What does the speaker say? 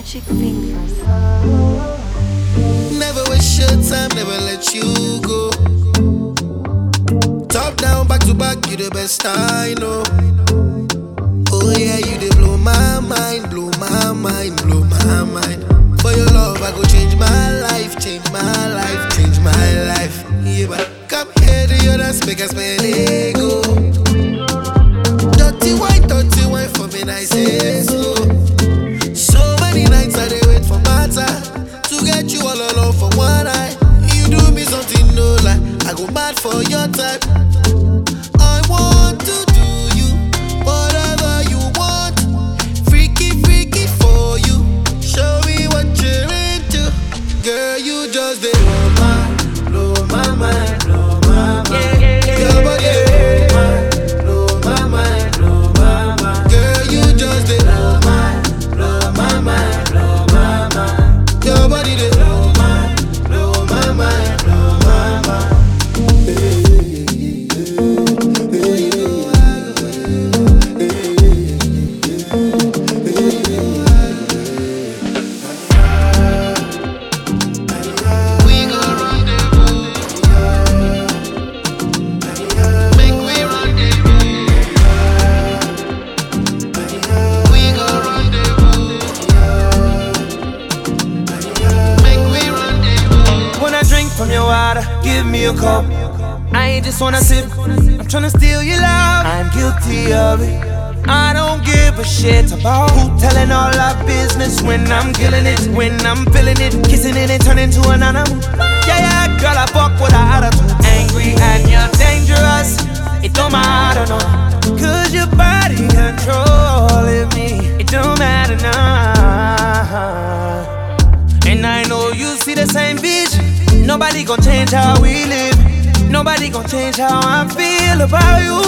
Magic fingers. Never waste your time, never let you go. Top down, back to back, you the best I know. Oh yeah, you dey blow my mind, blow my mind, blow my mind. For your love, I go change my life, change my life, change my life. Yeah, but come here to your dance, make us spend ego. Dirty wine for me, I say so. So many nights I dey wait for my time to get you all alone for one night. You do me something no lie, I go mad for your type. I want to do you whatever you want, freaky freaky for you. Show me what you're into, girl. You just dey blow my mind, blow my mind. Your body blow my mind, blow my mind. Girl, you just dey blow my mind, blow my mind. Your body dey blow my mind, blow my mind. From your water, give me a cup. I ain't just wanna sip, I'm tryna steal your love. I'm guilty of it. I don't give a shit about who telling all our business when I'm killing it, when I'm feeling it, kissing it and turning to an animal. Yeah, girl, I fuck with a attitude. Angry and you're dangerous. It don't matter, no. Cause your body controlling me. It don't matter, nah. And I know you see the same vision. Nobody gon' change how we live. Nobody gon' change how I feel about you.